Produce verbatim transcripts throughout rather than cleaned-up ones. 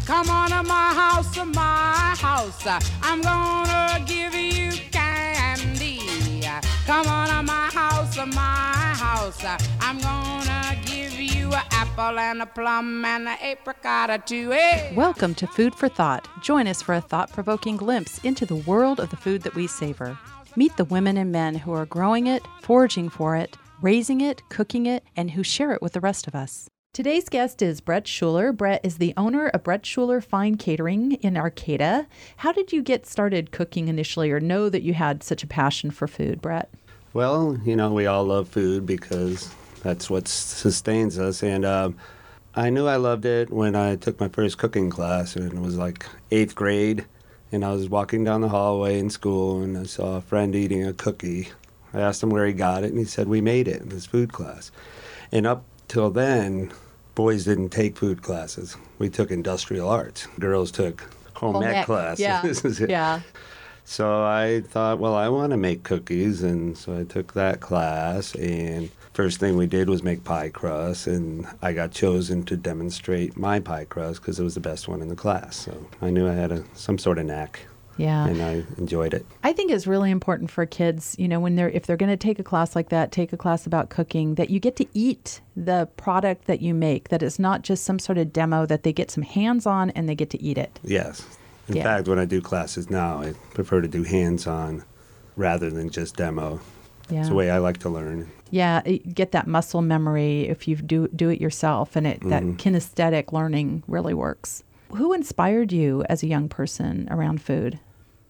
Come on to my house, to my house. I'm gonna give you candy. Come on to my house, to my house. I'm gonna give you an apple and a plum and an apricot or two. Hey. Welcome to Food for Thought. Join us for a thought-provoking glimpse into the world of the food that we savor. Meet the women and men who are growing it, foraging for it, raising it, cooking it, and who share it with the rest of us. Today's guest is Brett Schuler. Brett is the owner of Brett Schuler Fine Catering in Arcata. How did you get started cooking initially, or know that you had such a passion for food, Brett? Well, you know, we all love food because that's what sustains us. And um, I knew I loved it when I took my first cooking class, and it was like eighth grade. And I was walking down the hallway in school, and I saw a friend eating a cookie. I asked him where he got it, and he said, we made it in this food class. And up till then, boys didn't take food classes. We took industrial arts. Girls took home, home ec classes. Yeah. yeah. So I thought, well, I want to make cookies, and so I took that class, and first thing we did was make pie crust, and I got chosen to demonstrate my pie crust because it was the best one in the class. So I knew I had a, some sort of knack. Yeah. And I enjoyed it. I think it's really important for kids, you know, when they're, if they're going to take a class like that, take a class about cooking, that you get to eat the product that you make, that it's not just some sort of demo, that they get some hands-on and they get to eat it. Yes. In yeah. fact, when I do classes now, I prefer to do hands-on rather than just demo. Yeah. It's the way I like to learn. Yeah, it, get that muscle memory if you do do it yourself, and it, mm-hmm. that kinesthetic learning really works. Who inspired you as a young person around food?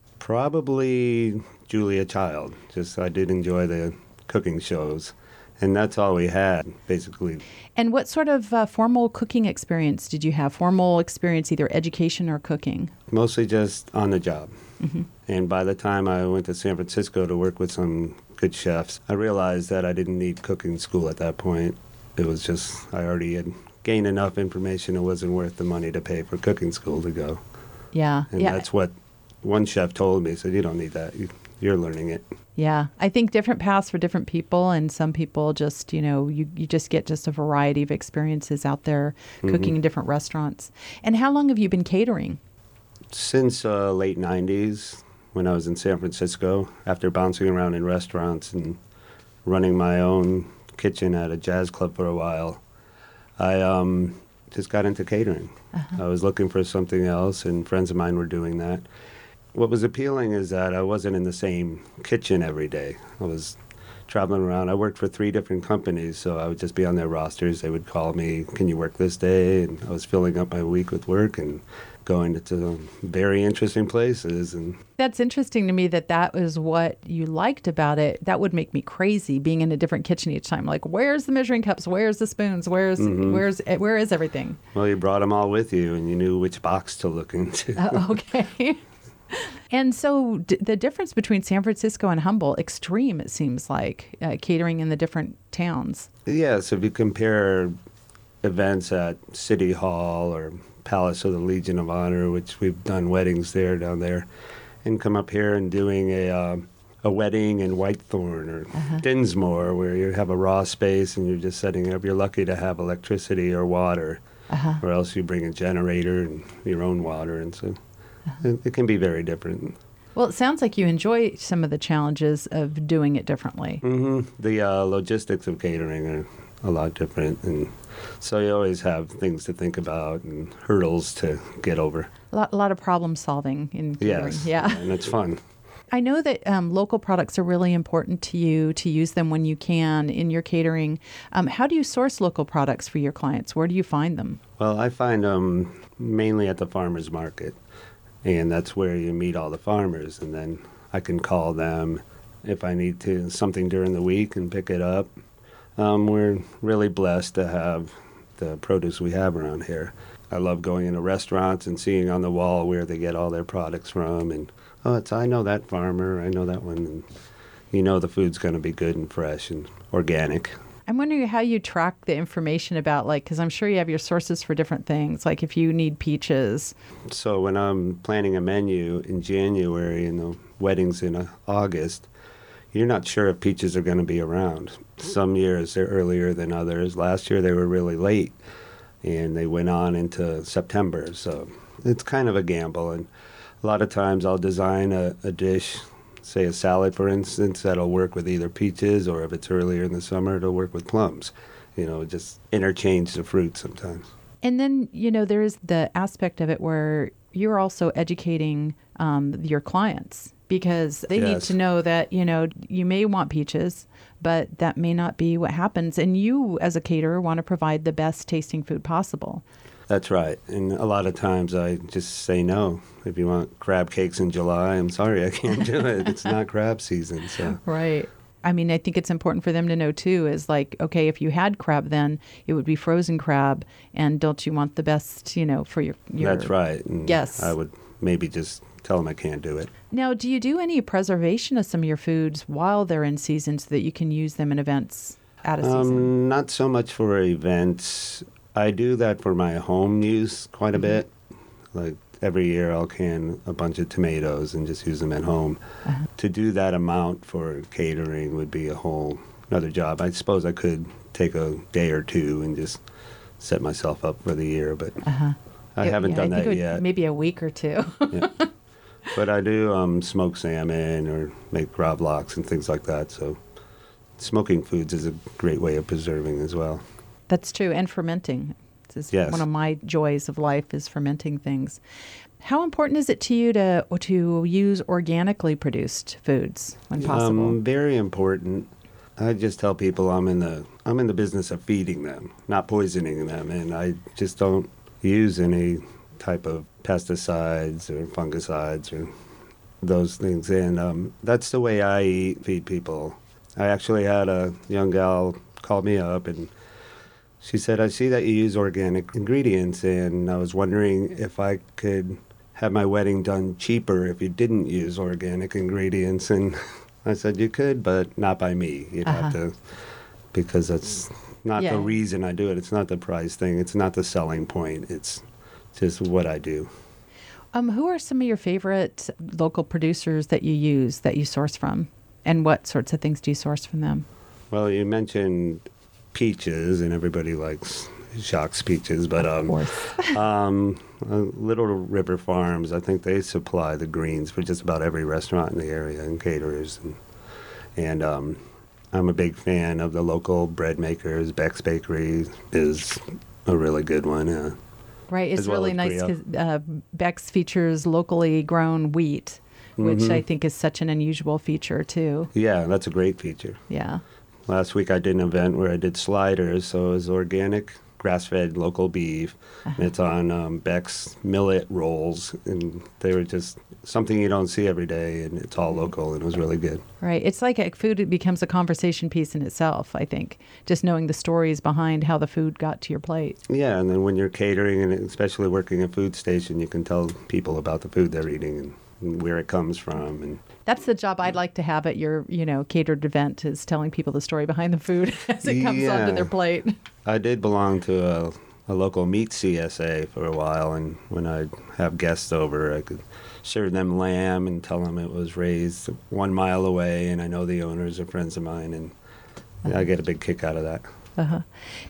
Probably Julia Child. Just I did enjoy the cooking shows, and that's all we had, basically. And what sort of uh, formal cooking experience did you have? Formal experience, either education or cooking? Mostly just on the job. Mm-hmm. And by the time I went to San Francisco to work with some good chefs, I realized that I didn't need cooking school at that point. It was just, I already had gained enough information. It wasn't worth the money to pay for cooking school to go. Yeah. And yeah. that's what one chef told me. He said, you don't need that. You, you're learning it. Yeah. I think different paths for different people, and some people just, you know, you, you just get just a variety of experiences out there mm-hmm. cooking in different restaurants. And how long have you been catering? Since uh, late nineties, when I was in San Francisco, after bouncing around in restaurants and running my own kitchen at a jazz club for a while, I um, just got into catering. Uh-huh. I was looking for something else, and friends of mine were doing that. What was appealing is that I wasn't in the same kitchen every day. I was traveling around. I worked for three different companies, so I would just be on their rosters. They would call me, can you work this day? And I was filling up my week with work and going to very interesting places. And that's interesting to me that that was what you liked about it. That would make me crazy, being in a different kitchen each time. Like, where's the measuring cups? Where's the spoons? Where's mm-hmm. where's where is everything? Well, you brought them all with you, and you knew which box to look into. Uh, okay. And so d- the difference between San Francisco and Humboldt, extreme, it seems like, uh, catering in the different towns. Yeah, so if you compare events at City Hall or Palace of the Legion of Honor, which we've done weddings there, down there, and come up here and doing a uh, a wedding in Whitethorn or uh-huh. Dinsmore, where you have a raw space and you're just setting up. You're lucky to have electricity or water, uh-huh. or else you bring a generator and your own water, and so uh-huh. it, it can be very different. Well, it sounds like you enjoy some of the challenges of doing it differently. Mm-hmm. The uh, logistics of catering are a lot different, and so you always have things to think about and hurdles to get over. A lot, a lot of problem solving in catering. Yes, yeah, and it's fun. I know that um, local products are really important to you, to use them when you can in your catering. Um, how do you source local products for your clients? Where do you find them? Well, I find them mainly at the farmers market, and that's where you meet all the farmers, and then I can call them if I need to something during the week and pick it up. Um, we're really blessed to have the produce we have around here. I love going into restaurants and seeing on the wall where they get all their products from, and oh, it's I know that farmer, I know that one, and you know the food's going to be good and fresh and organic. I'm wondering how you track the information about, like, because I'm sure you have your sources for different things, like if you need peaches. So when I'm planning a menu in January and the wedding's in uh, August, you're not sure if peaches are going to be around. Some years they're earlier than others. Last year they were really late, and they went on into September. So it's kind of a gamble. And a lot of times I'll design a, a dish, say a salad, for instance, that'll work with either peaches, or if it's earlier in the summer, it'll work with plums. You know, just interchange the fruit sometimes. And then, you know, there's the aspect of it where you're also educating um, your clients, because they yes. need to know that, you know, you may want peaches, but that may not be what happens. And you, as a caterer, want to provide the best tasting food possible. That's right. And a lot of times I just say no. If you want crab cakes in July, I'm sorry, I can't do it. It's not crab season. So Right. I mean, I think it's important for them to know, too, is like, okay, if you had crab, then it would be frozen crab. And don't you want the best, you know, for your, your That's right. And yes. I would maybe just tell them I can't do it. Now, do you do any preservation of some of your foods while they're in season so that you can use them in events out of um, season? Not so much for events. I do that for my home use quite a mm-hmm. bit. Like every year I'll can a bunch of tomatoes and just use them at home. Uh-huh. To do that amount for catering would be a whole another job. I suppose I could take a day or two and just set myself up for the year, but uh-huh. I it, haven't yeah, done I think that it would yet. Maybe a week or two. Yeah. But I do um, smoke salmon or make gravlax and things like that. So smoking foods is a great way of preserving as well. That's true. And fermenting. This is yes. one of my joys of life is fermenting things. How important is it to you to to use organically produced foods when possible? Um, very important. I just tell people I'm in the I'm in the business of feeding them, not poisoning them, and I just don't use any type of pesticides or fungicides or those things. And um, that's the way I eat, feed people. I actually had a young gal call me up and she said, I see that you use organic ingredients, and I was wondering if I could have my wedding done cheaper if you didn't use organic ingredients. And I said, you could, but not by me. You'd uh-huh. have to, because that's not yeah. the reason I do it. It's not the price thing. It's not the selling point. It's just what I do. Um, who are some of your favorite local producers that you use, that you source from? And what sorts of things do you source from them? Well, you mentioned peaches, and everybody likes Jacques peaches, but um, um, uh, Little River Farms, I think they supply the greens for just about every restaurant in the area and caterers. And, and um, I'm a big fan of the local bread makers. Beck's Bakery is a really good one. Uh, right, it's well really nice because uh, Beck's features locally grown wheat, which mm-hmm. I think is such an unusual feature too. Yeah, that's a great feature. Yeah. Last week I did an event where I did sliders, so it was organic, grass-fed, local beef. Uh-huh. And it's on um, Beck's millet rolls, and they were just something you don't see every day, and it's all local, and it was really good. Right. It's like a food, it becomes a conversation piece in itself, I think, just knowing the stories behind how the food got to your plate. Yeah, and then when you're catering, and especially working at a food station, you can tell people about the food they're eating and, and where it comes from. And that's the job I'd like to have at your, you know, catered event, is telling people the story behind the food as it comes yeah. onto their plate. I did belong to a, a local meat C S A for a while, and when I'd have guests over, I could serve them lamb and tell them it was raised one mile away, and I know the owners are friends of mine, and uh-huh. I get a big kick out of that. Uh-huh.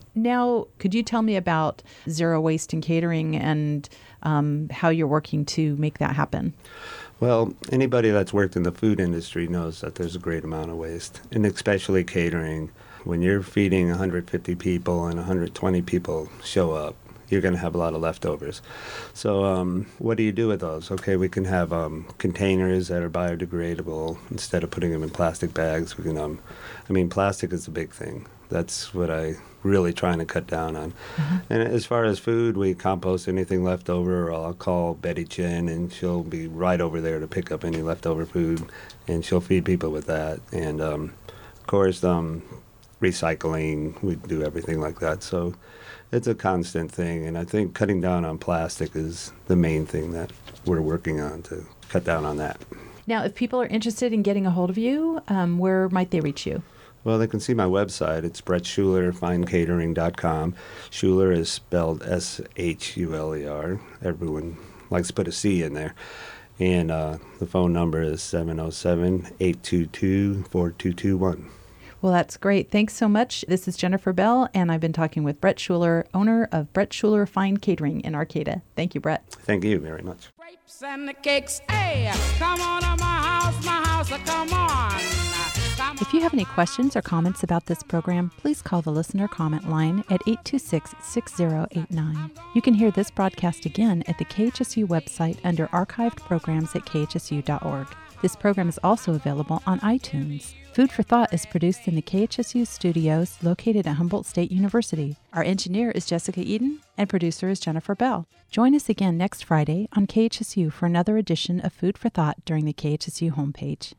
Now, could you tell me about Zero Waste in Catering and um, how you're working to make that happen? Well, anybody that's worked in the food industry knows that there's a great amount of waste, and especially catering. When you're feeding one hundred fifty people and one hundred twenty people show up, you're going to have a lot of leftovers. So um, what do you do with those? Okay, we can have um, containers that are biodegradable instead of putting them in plastic bags. We can, um, I mean, plastic is a big thing. That's what I really trying to cut down on. Mm-hmm. And as far as food, we compost anything left over, or I'll call Betty Chin, and she'll be right over there to pick up any leftover food, and she'll feed people with that. And, um, of course, um, recycling, we do everything like that. So it's a constant thing, and I think cutting down on plastic is the main thing that we're working on, to cut down on that. Now, if people are interested in getting a hold of you, um, where might they reach you? Well, they can see my website. It's Brett Schuler, fine catering dot com. Schuler is spelled S H U L E R. Everyone likes to put a C in there. And uh, the phone number is seven oh seven, eight two two, four two two one. Well, that's great. Thanks so much. This is Jennifer Bell, and I've been talking with Brett Schuler, owner of Brett Schuler Fine Catering in Arcata. Thank you, Brett. Thank you very much. Grapes and the cakes, hey, come on to my house, my house, come on. Come If you have any questions or comments about this program, please call the listener comment line at eight two six, six zero eight nine. You can hear this broadcast again at the K H S U website under archived programs at k h s u dot org. This program is also available on iTunes. Food for Thought is produced in the K H S U studios located at Humboldt State University. Our engineer is Jessica Eden, and producer is Jennifer Bell. Join us again next Friday on K H S U for another edition of Food for Thought during the K H S U homepage.